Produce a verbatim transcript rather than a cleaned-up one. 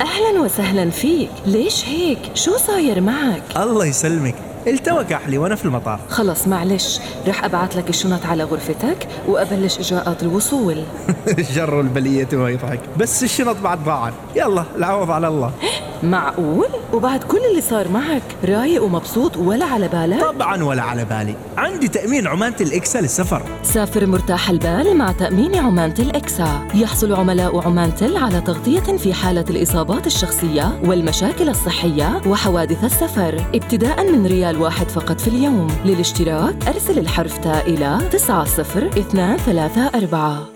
أهلا وسهلا فيك. ليش هيك؟ شو صاير معك؟ الله يسلمك، التوى كحلي وأنا في المطار. خلص معلش، رح أبعت لك الشنط على غرفتك وأبلش إجراءات الوصول. جر البلية ما يضحك، بس الشنط بعد ضاعت. يلا العوض على الله. معقول؟ وبعد كل اللي صار معك رايق ومبسوط ولا على بالك؟ طبعا ولا على بالي، عندي تأمين عمانة الإكسا للسفر. سافر مرتاح البال مع تأمين عمانة الإكسا. يحصل عملاء عمانة على تغطية في حالة الإصابات الشخصية والمشاكل الصحية وحوادث السفر ابتداء من ريال واحد فقط في اليوم. للاشتراك أرسل الحرف تاء إلى تسعة صفر اثنان ثلاثة أربعة.